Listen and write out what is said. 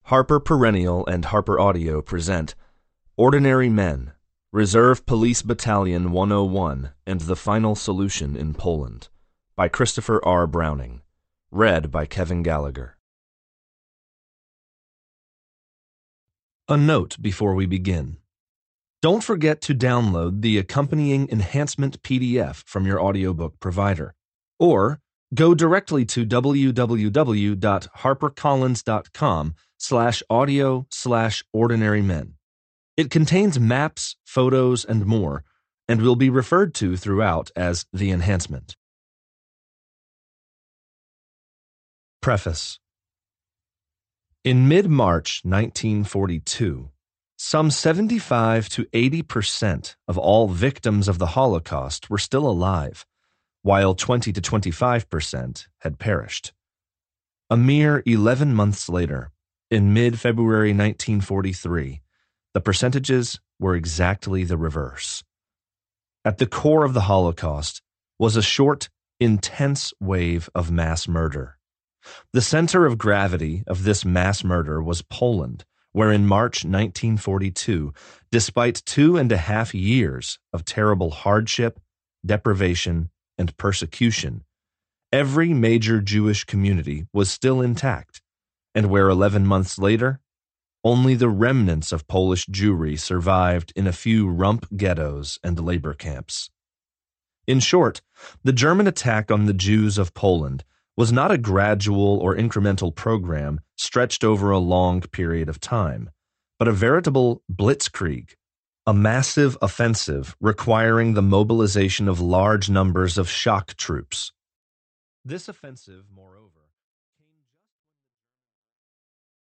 Harper Perennial and Harper Audio present Ordinary Men, Reserve Police Battalion 101 and the Final Solution in Poland by Christopher R. Browning. Read by Kevin Gallagher. A note before we begin. Don't forget to download the accompanying enhancement PDF from your audiobook provider, or go directly to www.harpercollins.com/audio/ordinary-men. It contains maps, photos, and more, and will be referred to throughout as the enhancement. Preface. In mid-March 1942, some 75 to 80% of all victims of the Holocaust were still alive, while 20 to 25% had perished. A mere 11 months later, in mid-February 1943, the percentages were exactly the reverse. At the core of the Holocaust was a short, intense wave of mass murder. The center of gravity of this mass murder was Poland, where in March 1942, despite 2.5 years of terrible hardship, deprivation, and persecution, every major Jewish community was still intact, and where 11 months later, only the remnants of Polish Jewry survived in a few rump ghettos and labor camps. In short, the German attack on the Jews of Poland was not a gradual or incremental program stretched over a long period of time, but a veritable blitzkrieg, a massive offensive requiring the mobilization of large numbers of shock troops. This offensive, moreover,